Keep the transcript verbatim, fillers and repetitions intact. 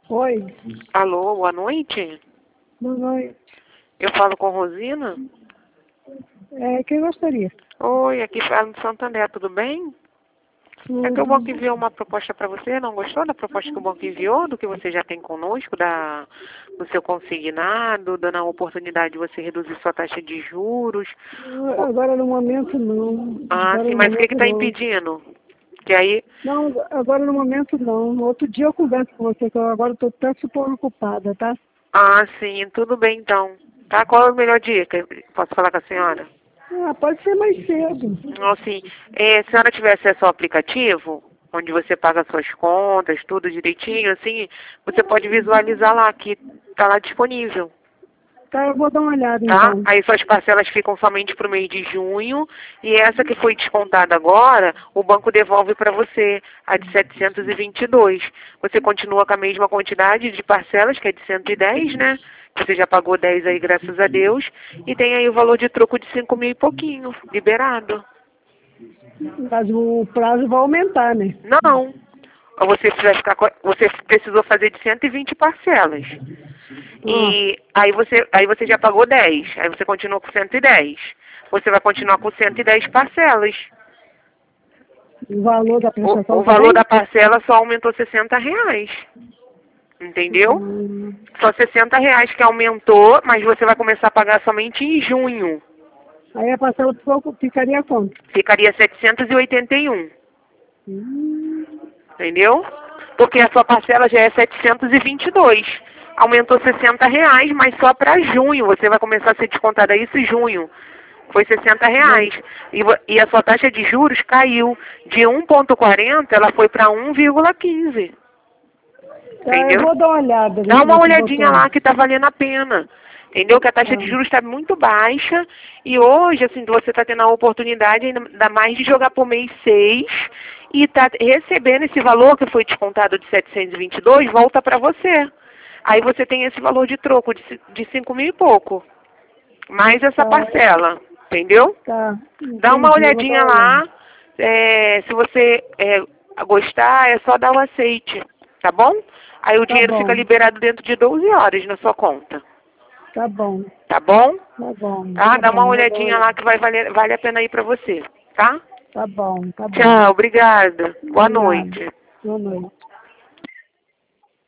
Oi, Alô, boa noite. boa noite. Eu falo com Rosina. É, quem gostaria? Oi, aqui fala do Santander, tudo bem? É que o banco enviou uma proposta para você, não gostou da proposta que o banco enviou, do que você já tem conosco, da, do seu consignado, dando a oportunidade de você reduzir sua taxa de juros? Ah, Agora no momento não. Ah, Agora sim, no mas o que momento está não. impedindo? Que aí, Não, agora no momento não. No outro dia eu converso com você, que eu agora estou até super ocupada, tá? ah, sim, tudo bem então. Tá, qual é a melhor dica? Posso falar com a senhora? Ah, pode ser mais cedo. Assim, é, se a senhora tiver acesso ao aplicativo, onde você paga suas contas, tudo direitinho, assim, você pode visualizar lá que está lá disponível, Tá, eu vou dar uma olhada tá? então. Aí suas parcelas ficam somente para o mês de junho e essa que foi descontada agora, o banco devolve para você, a de setecentos e vinte e dois. Você continua com a mesma quantidade de parcelas, que é de cento e dez, né? Você já pagou dez aí, graças a Deus, e tem aí o valor de troco de cinco mil e pouquinho, liberado. Mas o prazo vai aumentar, né? Não. Você, vai ficar, com- você precisou fazer de cento e vinte parcelas. Ah, E aí você, aí você já pagou dez. Aí você continua com cento e dez. Você vai continuar com cento e dez parcelas. o valor da O, prestação o valor também? da parcela só aumentou sessenta reais. Entendeu? Hum, Só sessenta reais que aumentou, mas você vai começar a pagar somente em junho. aí a parcela ficou- ficaria quanto? Ficaria setecentos e oitenta e um. Hum, Entendeu? Porque a sua parcela já é setecentos e vinte e dois. Aumentou sessenta reais, mas só para junho. Você vai começar a ser descontada isso em junho. Foi sessenta mas, reais. E, vo- e a sua taxa de juros caiu. De um vírgula quarenta, ela foi para um vírgula quinze. tá, eu Entendeu? vou dar uma olhada, Dá deixa eu uma ver se olhadinha botou. lá que tá valendo a pena. Entendeu? Que a taxa de Ah, juros está muito baixa e hoje, assim, você está tendo a oportunidade ainda mais de jogar por mês seis e está recebendo esse valor que foi descontado de setecentos e vinte e dois, volta para você. Aí você tem esse valor de troco de, ci- de cinco mil e pouco, mais essa tá, parcela, entendeu? tá, Dá uma entendi, eu vou dar olhadinha uma olhada. lá, é, se você é, gostar, é só dar o aceite, tá bom? Aí o Tá dinheiro fica bom, liberado dentro de doze horas na sua conta, tá bom, tá bom? tá bom, Tá? tá Dá uma bom, vou dar uma olhadinha lá olhada. que vai valer, vale a pena ir pra você, tá? Tá bom, tá bom. Tchau, obrigada. Boa De nada. noite. Boa noite.